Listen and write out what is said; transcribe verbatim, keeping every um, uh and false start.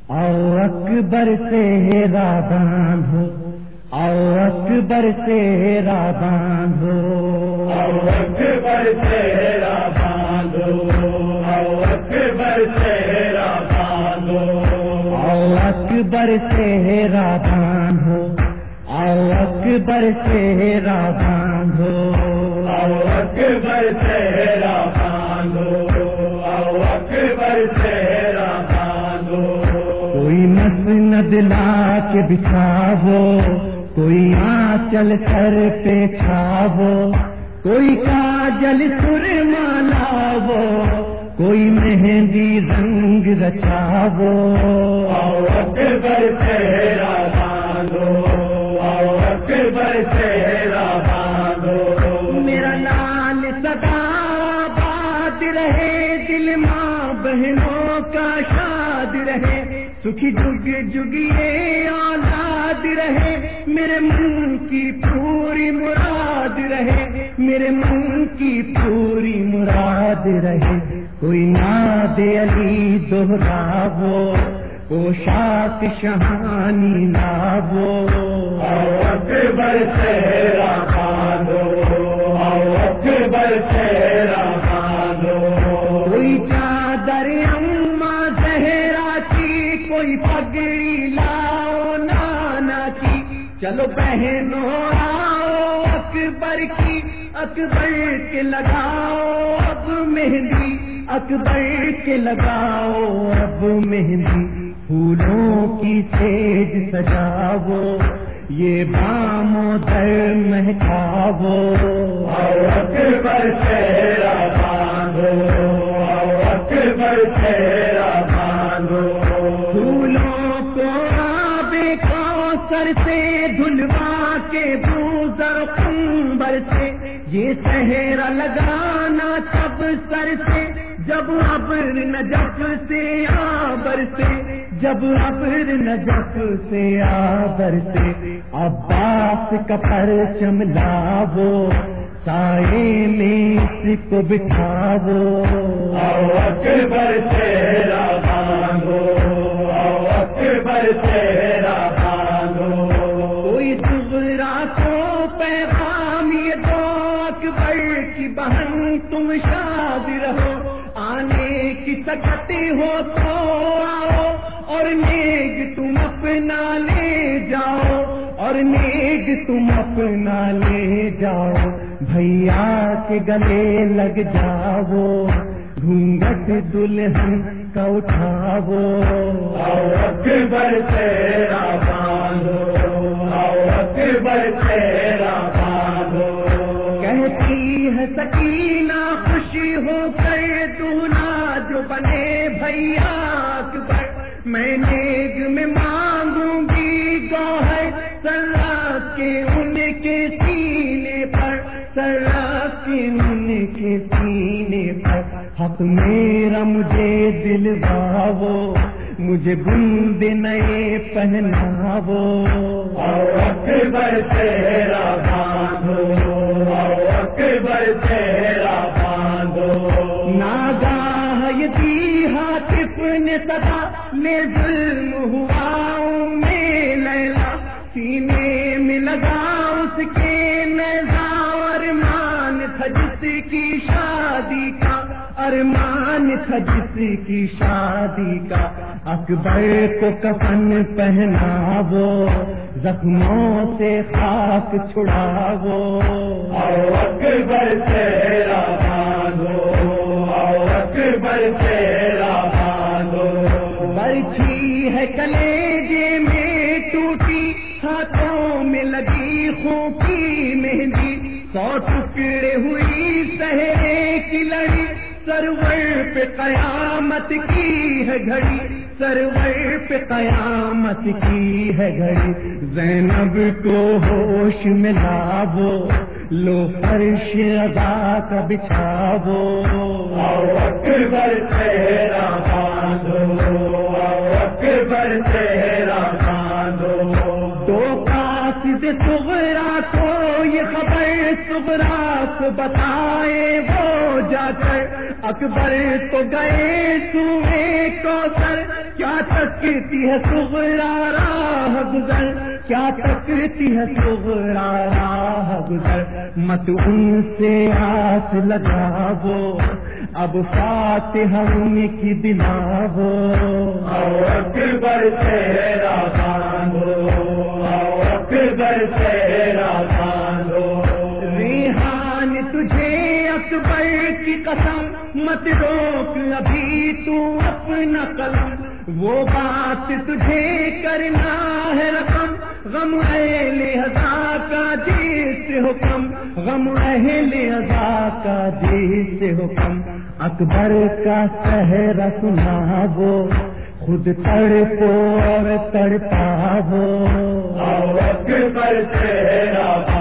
او اکبر تیرا باندھو، او اکبر تیرا باندھو، او اکبر تیرا باندھو، او اکبر تیرا باندھو، او اکبر تیرا باندھو، او اکبر تیرا باندھو، او اکبر تیرا باندھو، او اکبر تیرا باندھو، کوئی مسند لا کے بچھاو، کوئی آنچل سر پہ چھاو، کوئی کاجل سرما لاو، کوئی مہندی رنگ رچاو، او اکبر تیرا باندھو، او اکبر تیرا باندھو، میرا لال سدا باد رہے، دل ماں بہنوں کا شاد رہے، سکھی جگ جگیے اولاد رہے، میرے من کی پوری مراد رہے، میرے من کی پوری مراد رہے، کوئی ناد علی دہراو، پوشاک شہانی لاو، او اکبر تیرا باندھو، او اکبر تیرا باندھو، کوئی چادر اماں زہرا کی، کوئی پگڑی لاؤ نانا کی، چلو بہنوں آؤ اکبر کی، اکبر کے لگاؤ اب مہندی، اکبر کے لگاؤ اب مہندی، پھولوں کی سیج سجاو، یہ بام و در مہکاو، او اکبر تیرا باندھو، او اکبر تیرا باندھو، پھولوں کو آب کوثر سے دھلوا کے بوزر قنبر سے، یہ صحرا لگانا سب سر سے، جب ابر نجف سے آبر سے، جب ابر نجف سے آبر سے، عباس کا پرچم لاو، سائے میں اس کو بٹھاو، او اکبر تیرا باندھو، او اکبر تیرا باندھو، کوئی صغرا کو پیغام یہ دو، اکبر کی بہن تم شاد رہو، آنے کی سکتی ہو تو آؤ، اور نیگ تم اپنا لے جاؤ، اور نیگ تم اپنا لے جاؤ، بھیا کے گلے لگ جاؤ، گھونگٹ دلہن کا اٹھاو، او اکبر تیرا باندھو، او اکبر تیرا باندھو، کہتی ہے سکینہ خوشی ہو کر دولہا جو بنے بھیا اکبر، میں نیگ میں مانگوں گی گوہر، سرا کے ان کے سینے پر، سرا کے ان کے سینے پر، حق میرا مجھے دلواو، مجھے بند نئے پہناو، او اکبر تیرا باندھو، او اکبر تیرا باندھو، ناگاہ یتی ہاتف نے صدا میں ظلم ہوا میں لیلا، سینے میں لگا اس کے نیزہ، ارمان تھا جس کی شادی کا، ارمان تھا جس کی شادی کا، اکبر کو کفن پہناو، زخموں سے خاک چھڑاو، او اکبر تیرا باندھو، او اکبر تیرا باندھو، برچھی ہے کلیجے میں ٹوٹی، ہاتھوں میں لگی خوں کی مہندی، سو ٹکڑے ہوئی سہرے کی لڑی، سرور پہ قیامت کی ہے گھڑی، سرور پہ قیامت کی ہے گھڑی، زینب کو ہوش میں لاو، لو فرش ادا کا بچھاو، او اکبر تیرا باندھو، او اکبر تیرا باندھو، دو قاصد صغرا کو یہ خبر صغرا کو بتائے وہ جا کر، اکبر تو گئے سوئے کوثر، کیا تکتی ہے صغرا راہ گزر، کیا تکتی ہے صغرا راہ گزر، مت ان سے آس لگاو، اب فاتحہ ان کی دلاو، آؤ اکبر تیرا باندھو، آؤ اکبر تیرا باندھو، ریحان تجھے اکبر کی قسم، مت روک ابھی تو اپنا قلم، وہ بات تجھے کرنا ہے رقم، غم اہل عزا کا جی سے حکم، غم اہل عزا کا جی سے حکم، اکبر کا صحرا سناو، خود تڑپو اور تڑپاو، آؤ اکبر تیرا